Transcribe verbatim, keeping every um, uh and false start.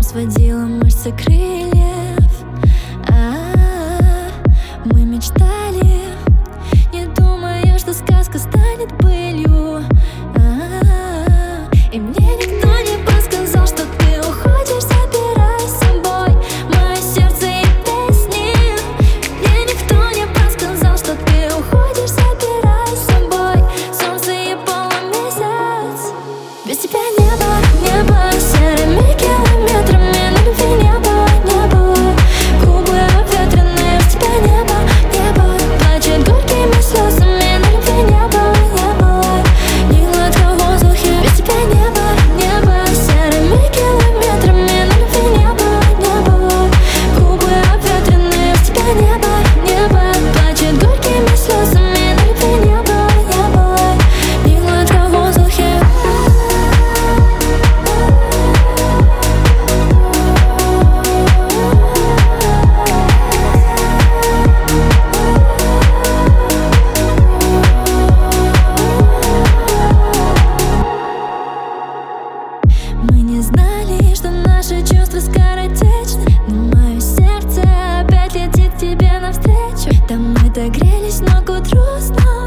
сводила мышцы крыльев. А-а-а, мы мечтали, не думая, что сказка станет былью. А-а-а, и мне никто не подсказал, что ты уходишь, забирай с собой мое сердце и песни. Мне никто не подсказал, что ты уходишь, забирай с собой солнце и полумесяц. Без тебя небо, небо серыми километрами, на любви не было, не было. Губы обветренные, без тебя небо, небо плачет горькими слезами, на любви не было, не было. Ни глотка в воздухе, без тебя небо, небо серыми километрами, на любви не было, не было. Губы обветренные, без тебя небо, небо плачет горькими слезами, на любви не было, не было. Ни глотка в воздухе. Мы не знали, что наши чувства скоротечны, но мое сердце опять летит к тебе навстречу. Там мы догрелись, но к утру снова